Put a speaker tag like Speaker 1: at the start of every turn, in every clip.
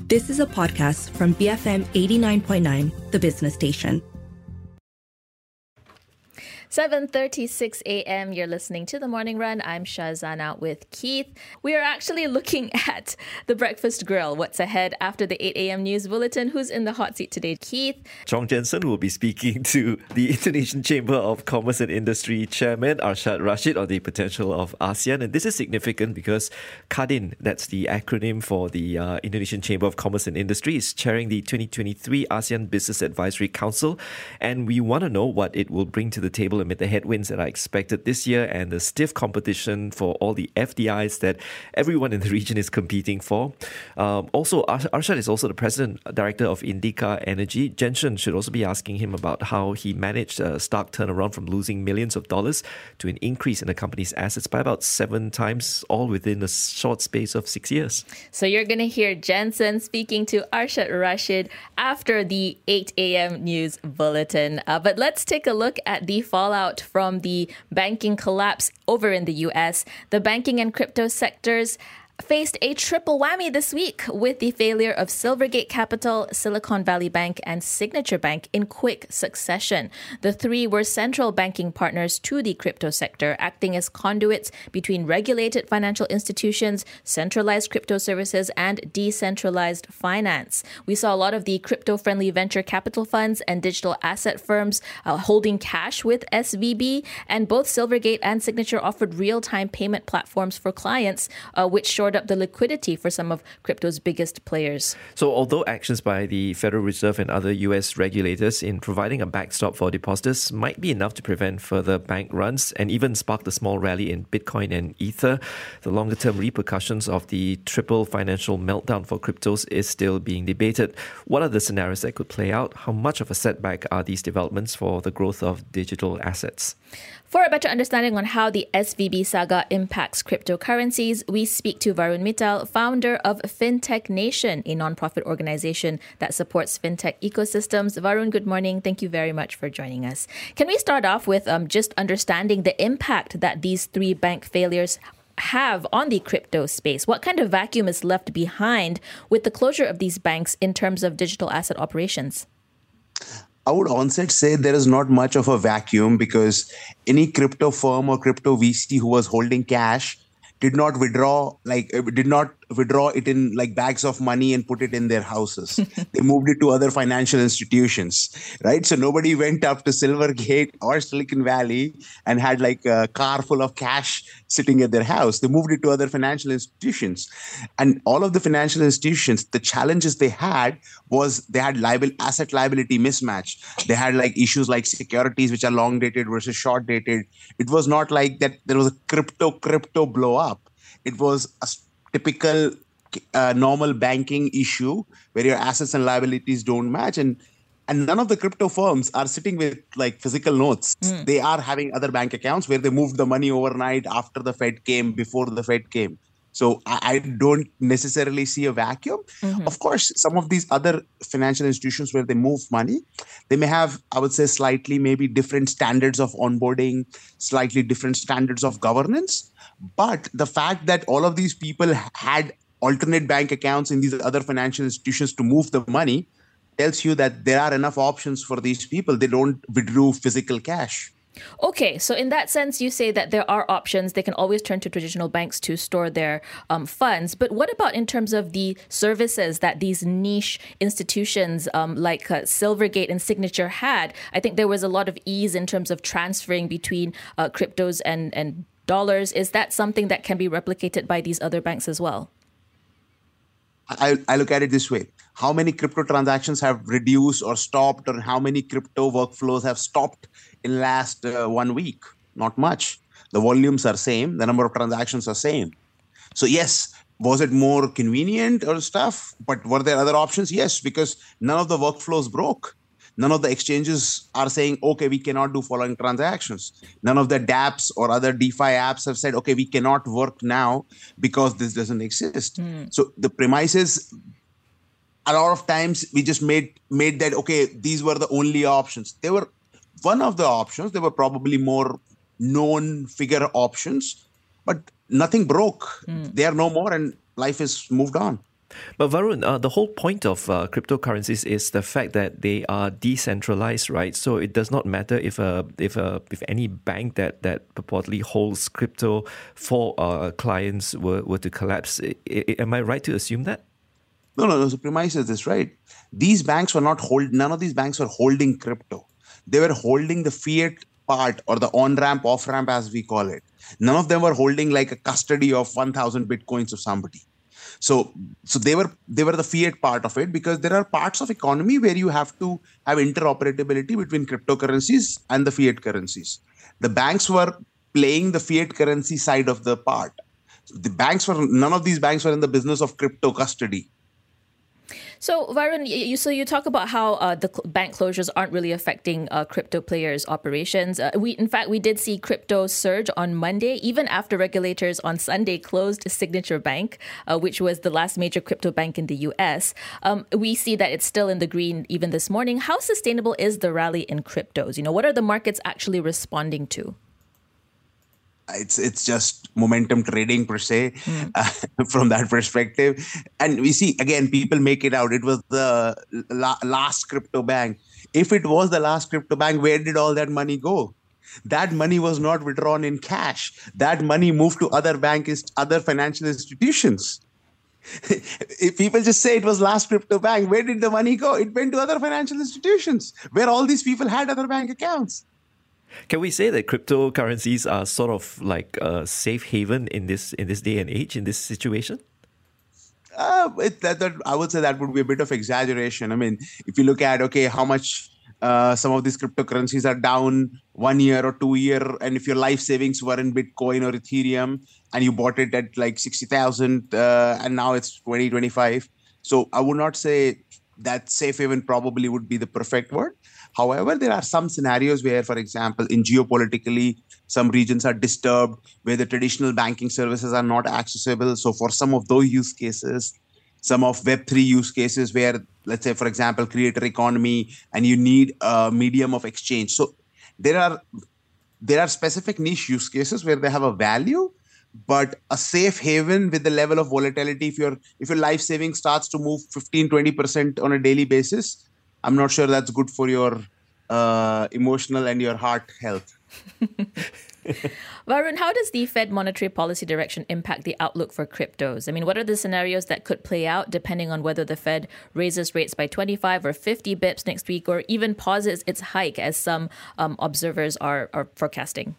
Speaker 1: This is a podcast from BFM 89.9, the business station.
Speaker 2: 7:36 a.m. You're listening to The Morning Run. I'm Shazana with Keith. We are actually looking at the breakfast grill. What's ahead after the 8 a.m. news bulletin? Who's in the hot seat today? Keith.
Speaker 3: Chong Jensen will be speaking to the Indonesian Chamber of Commerce and Industry Chairman Arshad Rashid on the potential of ASEAN. And this is significant because KADIN, that's the acronym for the Indonesian Chamber of Commerce and Industry, is chairing the 2023 ASEAN Business Advisory Council. And we want to know what it will bring to the table amid the headwinds that are expected this year and the stiff competition for all the FDIs that everyone in the region is competing for. Also, Arshad is also the President Director of Indica Energy. Jensen should also be asking him about how he managed a stark turnaround from losing millions of dollars to an increase in the company's assets by about 7 times, all within a short space of 6 years.
Speaker 2: So you're going to hear Jensen speaking to Arshad Rashid after the 8 a.m. news bulletin. But let's take a look at the fallout from the banking collapse over in the US. The banking and crypto sectors faced a triple whammy this week with the failure of Silvergate Capital, Silicon Valley Bank, and Signature Bank in quick succession. The three were central banking partners to the crypto sector, acting as conduits between regulated financial institutions, centralized crypto services, and decentralized finance. We saw a lot of the crypto-friendly venture capital funds and digital asset firms holding cash with SVB, and both Silvergate and Signature offered real-time payment platforms for clients, which shored up the liquidity for some of crypto's biggest players.
Speaker 3: So although actions by the Federal Reserve and other US regulators in providing a backstop for depositors might be enough to prevent further bank runs and even spark the small rally in Bitcoin and Ether, the longer-term repercussions of the triple financial meltdown for cryptos is still being debated. What are the scenarios that could play out? How much of a setback are these developments for the growth of digital assets?
Speaker 2: For a better understanding on how the SVB saga impacts cryptocurrencies, we speak to Varun Mittal, founder of FinTech Nation, a non-profit organization that supports fintech ecosystems. Varun, good morning. Thank you very much for joining us. Can we start off with just understanding the impact that these three bank failures have on the crypto space? What kind of vacuum is left behind with the closure of these banks in terms of digital asset operations?
Speaker 4: I would onset say there is not much of a vacuum because any crypto firm or crypto VC who was holding cash did not withdraw it in like bags of money and put it in their houses. They moved it to other financial institutions, right? So nobody went up to Silvergate or Silicon Valley and had like a car full of cash sitting at their house. They moved it to other financial institutions. And all of the financial institutions, the challenges they had was they had asset liability mismatch. They had like issues like securities, which are long dated versus short dated. It was not like that there was a crypto blow up. It was a typical normal banking issue where your assets and liabilities don't match. And none of the crypto firms are sitting with like physical notes. They are having other bank accounts where they moved the money overnight after the Fed came, before the Fed came. So I don't necessarily see a vacuum. Of course, some of these other financial institutions where they move money, they may have, I would say, slightly maybe different standards of onboarding, slightly different standards of governance. But the fact that all of these people had alternate bank accounts in these other financial institutions to move the money tells you that there are enough options for these people. They don't withdraw physical cash.
Speaker 2: Okay, so in that sense, you say that there are options. They can always turn to traditional banks to store their funds. But what about in terms of the services that these niche institutions like Silvergate and Signature had? I think there was a lot of ease in terms of transferring between cryptos and dollars. Is that something that can be replicated by these other banks as well?
Speaker 4: I look at it this way. How many crypto transactions have reduced or stopped, or how many crypto workflows have stopped in last 1 week? Not much. The volumes are same. The number of transactions are same. So yes, was it more convenient or stuff? But were there other options? Yes, because none of the workflows broke. None of the exchanges are saying, okay, we cannot do following transactions. None of the dApps or other DeFi apps have said, okay, we cannot work now because this doesn't exist. So the premise is, a lot of times we just made that, okay, these were the only options. They were one of the options. They were probably more known figure options, but nothing broke. They are no more and life is moved on.
Speaker 3: But Varun, the whole point of cryptocurrencies is the fact that they are decentralized, right? So it does not matter if any bank that purportedly holds crypto for clients were to collapse. Am I right to assume that?
Speaker 4: No. The premise is this, right? These banks were none of these banks were holding crypto. They were holding the fiat part, or the on-ramp, off-ramp, as we call it. None of them were holding like a custody of 1,000 bitcoins of somebody. So they were the fiat part of it, because there are parts of economy where you have to have interoperability between cryptocurrencies and the fiat currencies. The banks were playing the fiat currency side of the part. None of these banks were in the business of crypto custody.
Speaker 2: So, Varun, you talk about how the bank closures aren't really affecting crypto players' operations. In fact, we did see crypto surge on Monday, even after regulators on Sunday closed Signature Bank, which was the last major crypto bank in the U.S. We see that it's still in the green even this morning. How sustainable is the rally in cryptos? What are the markets actually responding to?
Speaker 4: It's just momentum trading per se, from that perspective. And we see, again, people make it out. It was the last crypto bank. If it was the last crypto bank, where did all that money go? That money was not withdrawn in cash. That money moved to other financial institutions. If people just say it was last crypto bank, where did the money go? It went to other financial institutions where all these people had other bank accounts.
Speaker 3: Can we say that cryptocurrencies are sort of like a safe haven in this day and age, in this situation?
Speaker 4: I would say that would be a bit of exaggeration. I mean, if you look at, how much some of these cryptocurrencies are down 1 year or 2 year, and if your life savings were in Bitcoin or Ethereum and you bought it at like 60,000 and now it's 25. So I would not say that safe haven probably would be the perfect word. However, there are some scenarios where, for example, in geopolitically, some regions are disturbed, where the traditional banking services are not accessible. So for some of those use cases, some of Web3 use cases where, let's say, for example, creator economy, and you need a medium of exchange. So there are specific niche use cases where they have a value, but a safe haven with the level of volatility, if your life savings starts to move 15-20% on a daily basis, I'm not sure that's good for your emotional and your heart health.
Speaker 2: Varun, how does the Fed monetary policy direction impact the outlook for cryptos? I mean, what are the scenarios that could play out depending on whether the Fed raises rates by 25 or 50 bips next week, or even pauses its hike, as some observers are forecasting?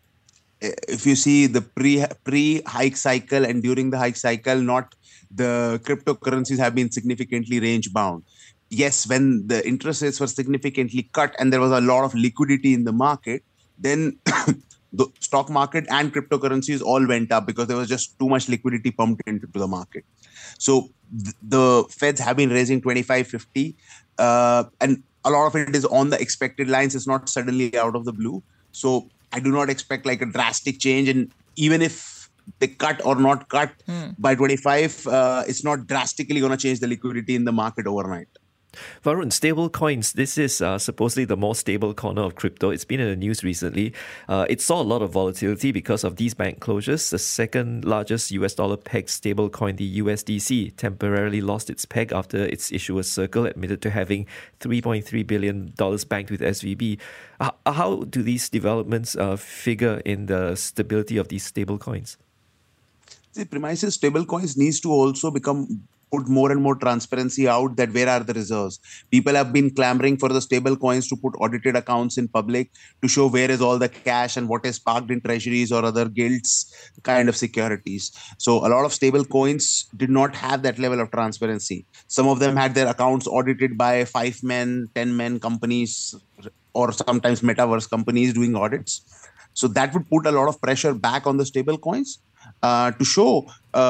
Speaker 4: If you see the pre-hike cycle and during the hike cycle, not the cryptocurrencies have been significantly range bound. Yes, when the interest rates were significantly cut and there was a lot of liquidity in the market, then the stock market and cryptocurrencies all went up because there was just too much liquidity pumped into the market. So the Feds have been raising 25, 50, and a lot of it is on the expected lines. It's not suddenly out of the blue. So I do not expect like a drastic change. And even if they cut or not cut by 25, it's not drastically going to change the liquidity in the market overnight.
Speaker 3: Varun, stable coins, this is supposedly the more stable corner of crypto. It's been in the news recently. It saw a lot of volatility because of these bank closures. The second largest US dollar pegged stable coin, the USDC, temporarily lost its peg after its issuer Circle admitted to having $3.3 billion banked with SVB. How do these developments figure in the stability of these stable coins?
Speaker 4: The premise is stable coins needs to also put more and more transparency out, that where are the reserves. People have been clamoring for the stable coins to put audited accounts in public to show where is all the cash and what is parked in treasuries or other gilts kind of securities. So a lot of stable coins did not have that level of transparency. Some of them had their accounts audited by 5-man, 10-man companies, or sometimes metaverse companies doing audits. So that would put a lot of pressure back on the stable coins to show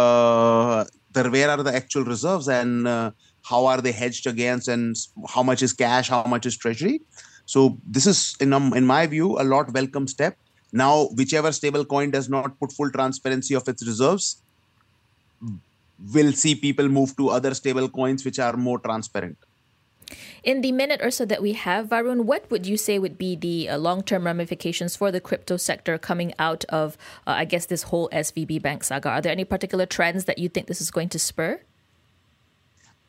Speaker 4: where are the actual reserves and how are they hedged against, and how much is cash, how much is treasury. So this is, in my view, a lot welcome step. Now, whichever stable coin does not put full transparency of its reserves, will see people move to other stable coins which are more transparent.
Speaker 2: In the minute or so that we have, Varun, what would you say would be the long-term ramifications for the crypto sector coming out of, this whole SVB Bank saga? Are there any particular trends that you think this is going to spur?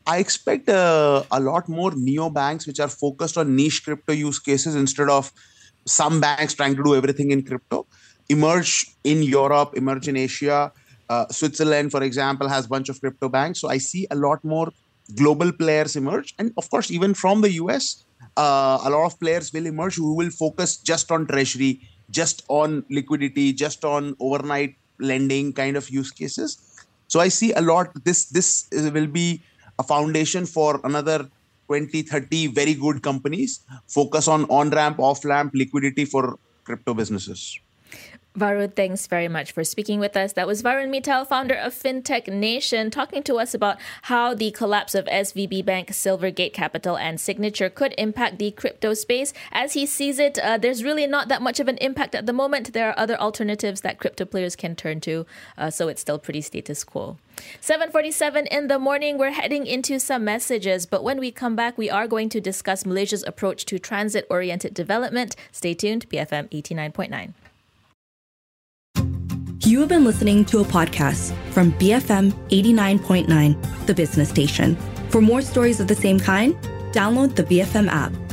Speaker 4: I expect a lot more neobanks which are focused on niche crypto use cases instead of some banks trying to do everything in crypto. Emerge in Europe, emerge in Asia. Switzerland, for example, has a bunch of crypto banks. So I see a lot more global players emerge. And of course, even from the US, a lot of players will emerge who will focus just on treasury, just on liquidity, just on overnight lending kind of use cases. So I see a lot. This will be a foundation for another 20, 30 very good companies focus on ramp, off ramp liquidity for crypto businesses.
Speaker 2: Varun, thanks very much for speaking with us. That was Varun Mittal, founder of FinTech Nation, talking to us about how the collapse of SVB Bank, Silvergate Capital, and Signature could impact the crypto space. As he sees it, there's really not that much of an impact at the moment. There are other alternatives that crypto players can turn to, so it's still pretty status quo. 7:47 in the morning, we're heading into some messages, but when we come back, we are going to discuss Malaysia's approach to transit-oriented development. Stay tuned, BFM 89.9.
Speaker 1: You have been listening to a podcast from BFM 89.9, the business station. For more stories of the same kind, download the BFM app.